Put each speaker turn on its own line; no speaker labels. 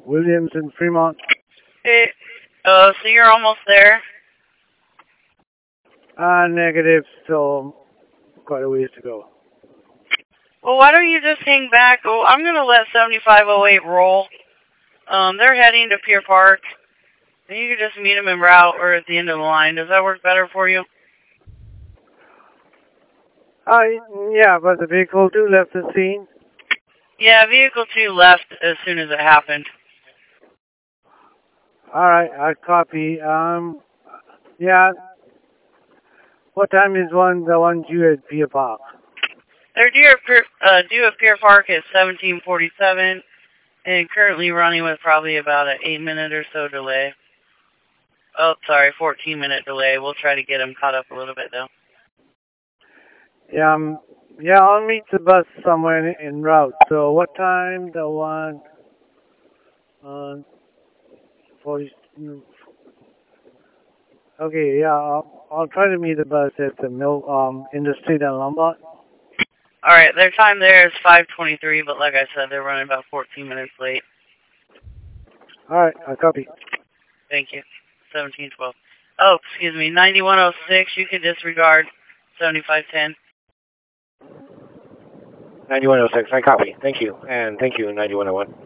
Williams in Fremont.
Hey, so you're almost there?
Negative, still quite a ways to go.
Well, why don't you just hang back? Oh, I'm going to let 7508 roll. They're heading to Pier Park. And you can just meet them en route or at the end of the line. Does that work better for you?
Yeah, but the vehicle 2 left the scene.
Yeah, vehicle 2 left as soon as it happened.
Alright, I copy. Yeah. What time is the one due at Pier Park?
They're due at Pier Park at 17:47 and currently running with probably about an 8-minute or so delay. Oh, sorry, 14-minute delay. We'll try to get them caught up a little bit, though.
Yeah, I'll meet the bus somewhere en route. So what time the one 40? Okay, yeah, I'll try to meet the bus at the in the street at Lombard.
All right, their time there is 5:23, but like I said, they're running about 14 minutes late.
All right, I copy.
Thank you. 1712. Oh, excuse me, 9106. You can disregard 7510.
9106. I copy. Thank you, and thank you, 9101.